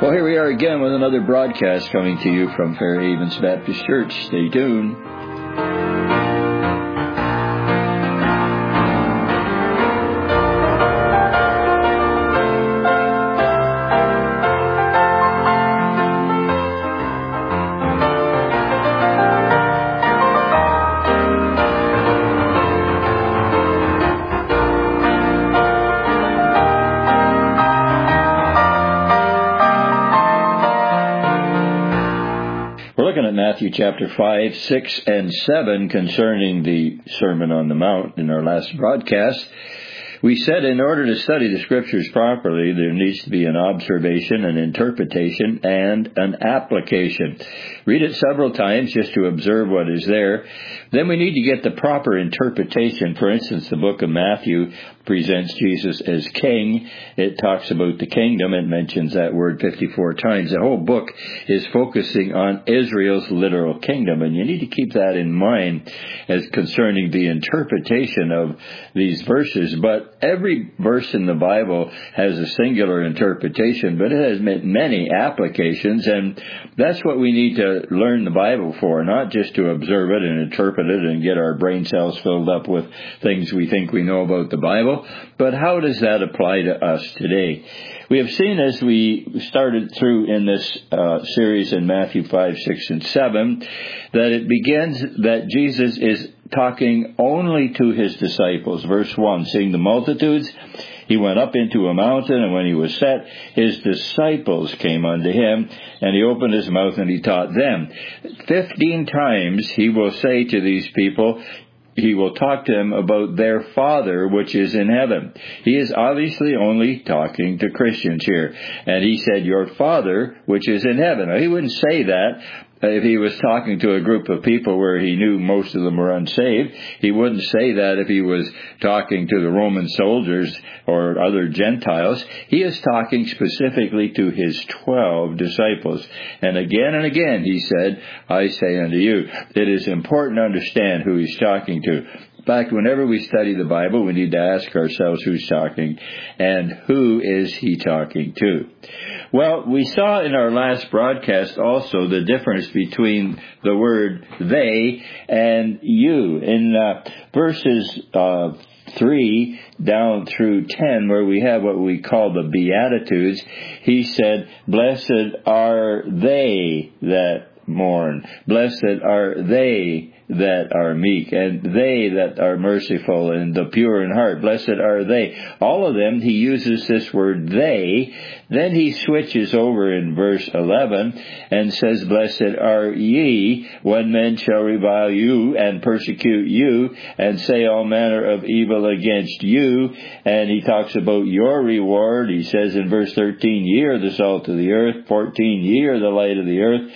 Well, here we are again with another broadcast coming to you from Fair Havens Baptist Church. Stay tuned. Matthew chapter 5, 6, and 7 concerning the Sermon on the Mount in our last broadcast. We said in order to study the Scriptures properly, there needs to be an observation, an interpretation, and an application. Read it several times just to observe what is there. Then we need to get the proper interpretation. For instance, the book of Matthew presents Jesus as king. It talks about the kingdom. It mentions that word 54 times. The whole book is focusing on Israel's literal kingdom, and you need to keep that in mind as concerning the interpretation of these verses. But every verse in the Bible has a singular interpretation, but it has many applications, and that's what we need to learn the Bible for, not just to observe it and interpret it and get our brain cells filled up with things we think we know about the Bible, but how does that apply to us today? We have seen as we started through in this series in Matthew 5, 6, and 7, that it begins that Jesus is talking only to his disciples. Verse 1, seeing the multitudes, he went up into a mountain, and when he was set, his disciples came unto him, and he opened his mouth and he taught them. 15 times he will say to these people, he will talk to them about their Father which is in heaven. He is obviously only talking to Christians here. And he said, your Father which is in heaven. Now, he wouldn't say that if he was talking to a group of people where he knew most of them were unsaved. He wouldn't say that if he was talking to the Roman soldiers or other Gentiles. He is talking specifically to his 12 disciples. And again he said, I say unto you. It is important to understand who he's talking to. In fact, whenever we study the Bible, we need to ask ourselves who's talking and who is he talking to. Well, we saw in our last broadcast also the difference between the word they and you. In verses 3 down through 10, where we have what we call the Beatitudes, he said, blessed are they that mourn. Blessed are they that are meek, and they that are merciful, and the pure in heart. Blessed are they. All of them, he uses this word they. Then he switches over in verse 11 and says, blessed are ye when men shall revile you and persecute you and say all manner of evil against you. And he talks about your reward. He says in verse 13, ye are the salt of the earth. 14, ye are the light of the earth.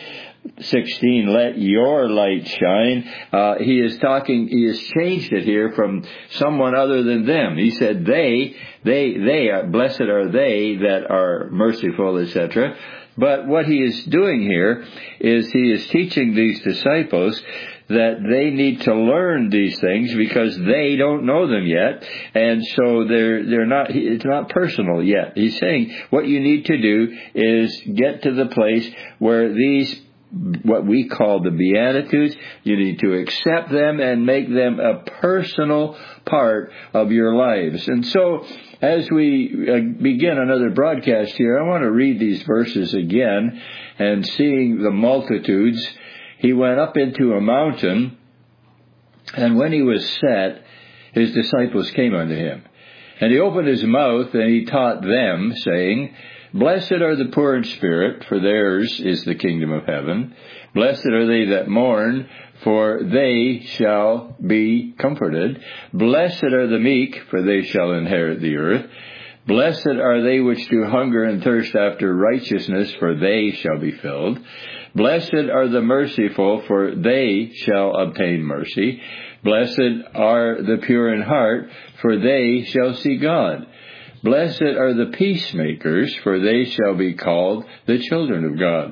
16, let your light shine. He has changed it here from someone other than them. He said they are, blessed are they that are merciful, etc. But what he is doing here is he is teaching these disciples that they need to learn these things because they don't know them yet, and so they're not. It's not personal yet. He's saying what you need to do is get to the place where these, what we call the Beatitudes, you need to accept them and make them a personal part of your lives. And so, as we begin another broadcast here, I want to read these verses again. And seeing the multitudes, he went up into a mountain, and when he was set, his disciples came unto him. And he opened his mouth, and he taught them, saying, blessed are the poor in spirit, for theirs is the kingdom of heaven. Blessed are they that mourn, for they shall be comforted. Blessed are the meek, for they shall inherit the earth. Blessed are they which do hunger and thirst after righteousness, for they shall be filled. Blessed are the merciful, for they shall obtain mercy. Blessed are the pure in heart, for they shall see God. Blessed are the peacemakers, for they shall be called the children of God.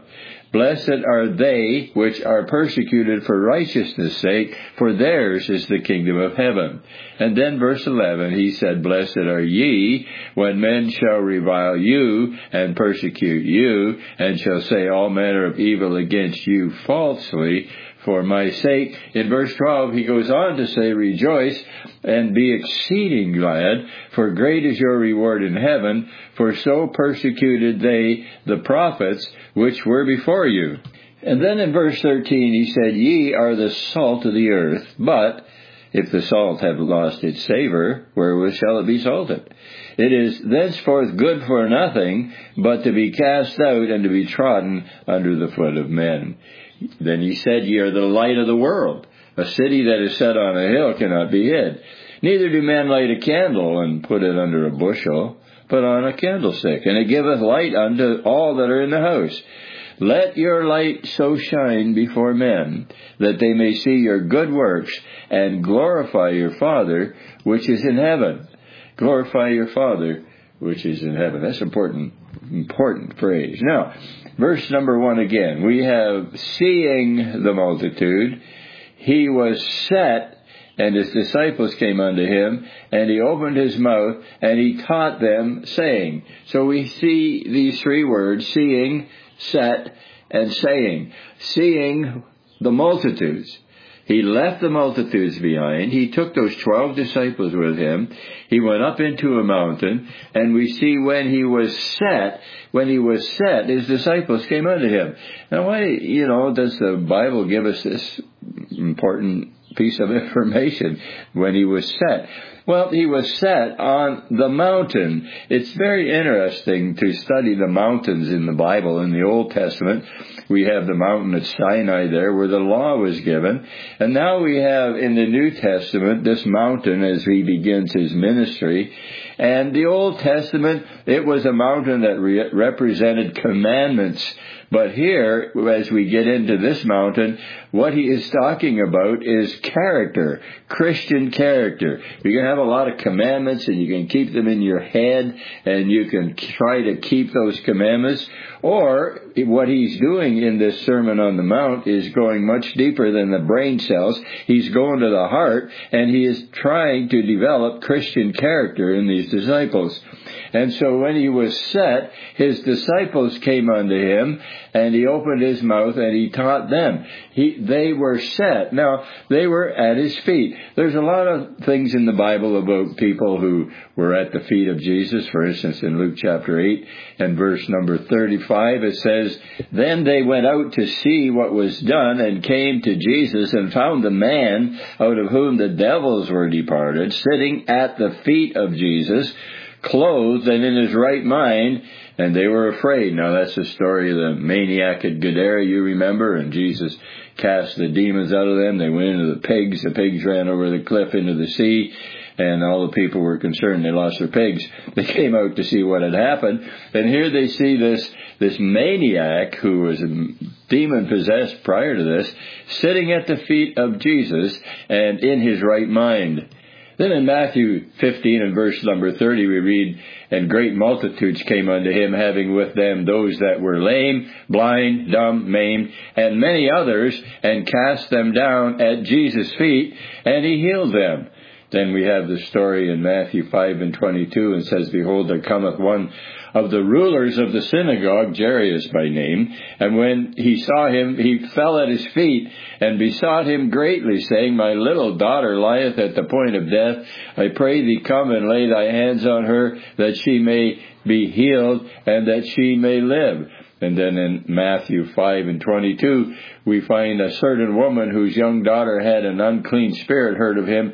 Blessed are they which are persecuted for righteousness' sake, for theirs is the kingdom of heaven. And then verse 11, he said, Blessed are ye when men shall revile you and persecute you, and shall say all manner of evil against you falsely for my sake. In verse 12, he goes on to say, Rejoice and be exceeding glad, for great is your reward in heaven, for so persecuted they the prophets which were before you. And then in verse 13 he said, Ye are the salt of the earth, but if the salt have lost its savor, wherewith shall it be salted? It is thenceforth good for nothing, but to be cast out and to be trodden under the foot of men. Then he said, Ye are the light of the world. A city that is set on a hill cannot be hid. Neither do men light a candle and put it under a bushel, but on a candlestick, and it giveth light unto all that are in the house. Let your light so shine before men, that they may see your good works, and glorify your Father which is in heaven. Glorify your Father which is in heaven. That's important phrase. Now, verse number 1 again. We have seeing the multitude. He was set, and his disciples came unto him, and he opened his mouth, and he taught them, saying. So we see these three words, seeing, set, and saying. Seeing the multitudes. He left the multitudes behind. He took those 12 disciples with him. He went up into a mountain, and we see when he was set, his disciples came unto him. Now, why, does the Bible give us this important piece of information when he was set? Well, he was set on the mountain. It's very interesting to study the mountains in the Bible. In the Old Testament, we have the mountain at Sinai there where the law was given. And now we have in the New Testament this mountain as he begins his ministry. And the Old Testament, it was a mountain that represented commandments. But here, as we get into this mountain, what he is talking about is character, Christian character. You can have a lot of commandments and you can keep them in your head and you can try to keep those commandments. Or what he's doing in this Sermon on the Mount is going much deeper than the brain cells. He's going to the heart, and he is trying to develop Christian character in these disciples. And so when he was set, his disciples came unto him, and he opened his mouth, and he taught them. They were set. Now, they were at his feet. There's a lot of things in the Bible about people who were at the feet of Jesus. For instance, in Luke chapter 8 and verse number 35, it says, Then they went out to see what was done, and came to Jesus, and found the man out of whom the devils were departed, sitting at the feet of Jesus, clothed and in his right mind, and they were afraid. Now that's the story of the maniac at Gadara, you remember, and Jesus cast the demons out of them. They went into the pigs ran over the cliff into the sea, and all the people were concerned. They lost their pigs. They came out to see what had happened, and here they see this maniac who was demon-possessed prior to this, sitting at the feet of Jesus and in his right mind. Then in Matthew 15 and verse number 30 we read, And great multitudes came unto him, having with them those that were lame, blind, dumb, maimed, and many others, and cast them down at Jesus' feet, and he healed them. Then we have the story in Matthew 5 and 22, and says, Behold, there cometh one of the rulers of the synagogue, Jairus by name, and when he saw him, he fell at his feet, and besought him greatly, saying, My little daughter lieth at the point of death. I pray thee, come and lay thy hands on her, that she may be healed, and that she may live. And then in Matthew 5 and 22, we find a certain woman whose young daughter had an unclean spirit heard of him,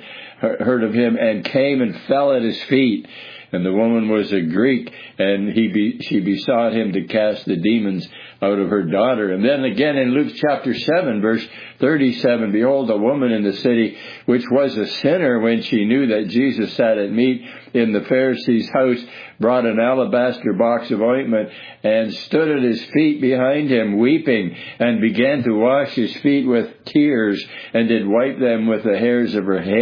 and came and fell at his feet. And the woman was a Greek, and she besought him to cast the demons out of her daughter. And then again in Luke chapter 7, verse 37, Behold, a woman in the city, which was a sinner, when she knew that Jesus sat at meat in the Pharisee's house, brought an alabaster box of ointment, and stood at his feet behind him, weeping, and began to wash his feet with tears, and did wipe them with the hairs of her head,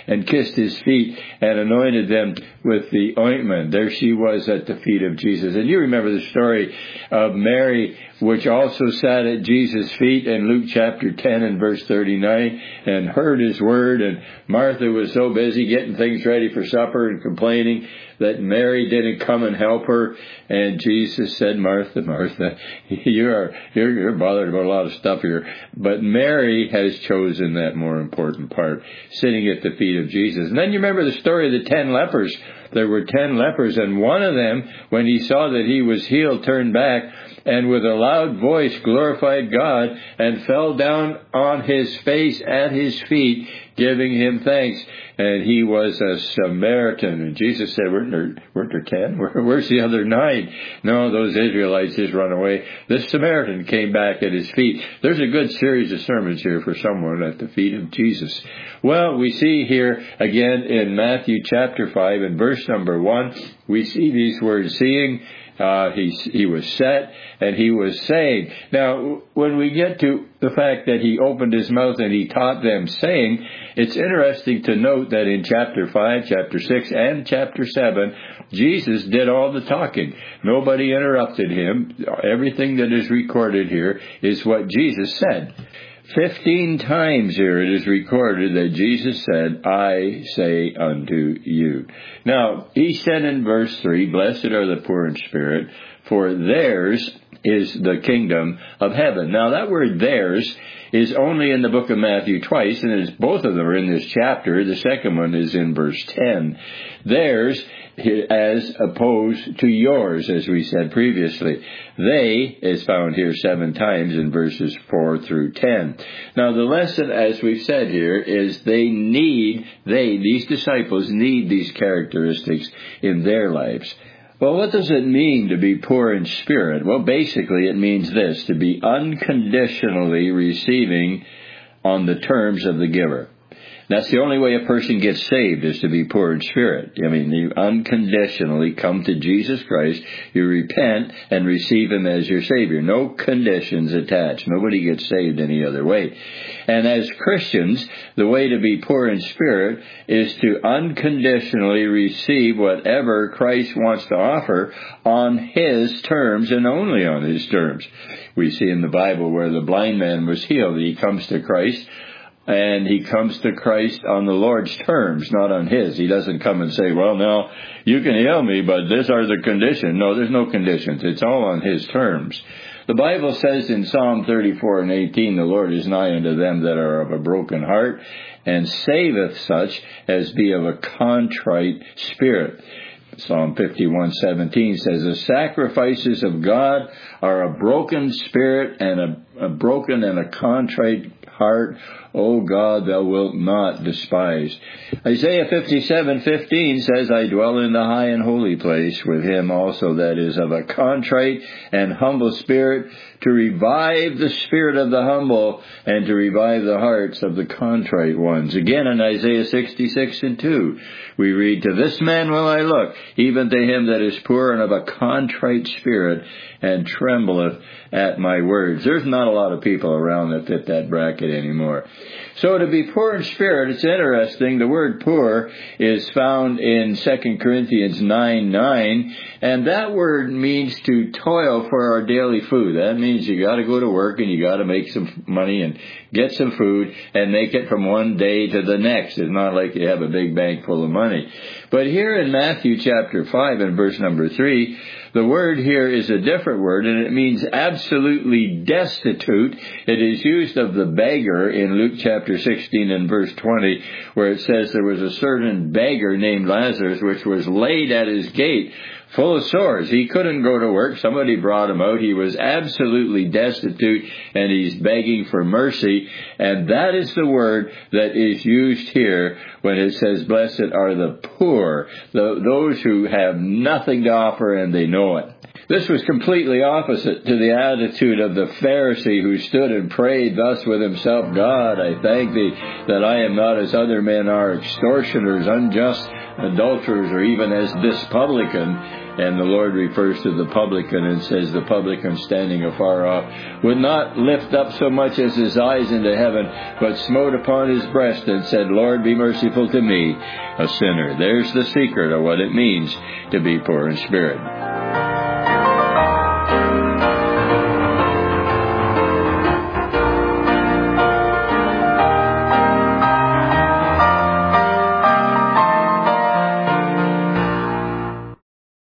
and kissed his feet and anointed them with the ointment. There she was at the feet of Jesus. And you remember the story of Mary, which also sat at Jesus' feet in Luke chapter 10 and verse 39 and heard his word. And Martha was so busy getting things ready for supper and complaining that Mary didn't come and help her. And Jesus said, Martha, Martha, you're bothered about a lot of stuff here. But Mary has chosen that more important part, sitting at the feet of Jesus. And then you remember the story of the 10 lepers. There were 10 lepers, and one of them, when he saw that he was healed, turned back and with a loud voice glorified God and fell down on his face at his feet, giving him thanks. And he was a Samaritan. And Jesus said, weren't there 10? Where's the other 9? No, those Israelites just run away. This Samaritan came back at his feet. There's a good series of sermons here for someone at the feet of Jesus. Well, we see here again in Matthew chapter 5 and verse number 1, we see these words, seeing, he was set and he was saying. Now, when we get to the fact that he opened his mouth and he taught them saying, it's interesting to note that in chapter 5, chapter 6, and chapter 7, Jesus did all the talking. Nobody interrupted him. Everything that is recorded here is what Jesus said. 15 times here it is recorded that Jesus said, I say unto you. Now, he said in verse 3, blessed are the poor in spirit, for theirs is the kingdom of heaven. Now, that word theirs is only in the book of Matthew twice, and both of them are in this chapter. The second one is in verse 10. Theirs as opposed to yours, as we said previously. They is found here 7 times in verses 4 through 10. Now, the lesson, as we've said here, is these disciples need these characteristics in their lives. Well, what does it mean to be poor in spirit? Well, basically it means this, to be unconditionally receiving on the terms of the giver. That's the only way a person gets saved, is to be poor in spirit. I mean, you unconditionally come to Jesus Christ, you repent and receive Him as your Savior. No conditions attached. Nobody gets saved any other way. And as Christians, the way to be poor in spirit is to unconditionally receive whatever Christ wants to offer on His terms and only on His terms. We see in the Bible where the blind man was healed. He comes to Christ. And he comes to Christ on the Lord's terms, not on His. He doesn't come and say, well, now, you can heal me, but these are the conditions. No, there's no conditions. It's all on His terms. The Bible says in Psalm 34 and 18, the Lord is nigh unto them that are of a broken heart, and saveth such as be of a contrite spirit. Psalm 51:17 says, the sacrifices of God are a broken spirit and a broken and a contrite heart, O God, thou wilt not despise. Isaiah 57:15 says, I dwell in the high and holy place with him also that is of a contrite and humble spirit, to revive the spirit of the humble and to revive the hearts of the contrite ones. Again in Isaiah 66:2, we read, to this man will I look, even to him that is poor and of a contrite spirit, and trembleth at my words. There's not a lot of people around that fit that bracket anymore. So to be poor in spirit, it's interesting. The word poor is found in 2 Corinthians 9:9, and that word means to toil for our daily food. That means you got to go to work and you got to make some money and get some food and make it from one day to the next. It's not like you have a big bank full of money. But here in Matthew chapter 5 and verse number 3, the word here is a different word, and it means absolutely destitute. It is used of the beggar in Luke chapter 16 and verse 20, where it says there was a certain beggar named Lazarus, which was laid at his gate, full of sores. He couldn't go to work. Somebody brought him out. He was absolutely destitute, and he's begging for mercy. And that is the word that is used here when it says, blessed are the poor, those who have nothing to offer and they know it. This was completely opposite to the attitude of the Pharisee who stood and prayed thus with himself, God, I thank thee that I am not as other men are, extortioners, unjust adulterers, or even as this publican, and the Lord refers to the publican and says the publican standing afar off would not lift up so much as his eyes into heaven, but smote upon his breast and said, Lord, be merciful to me, a sinner. There's the secret of what it means to be poor in spirit.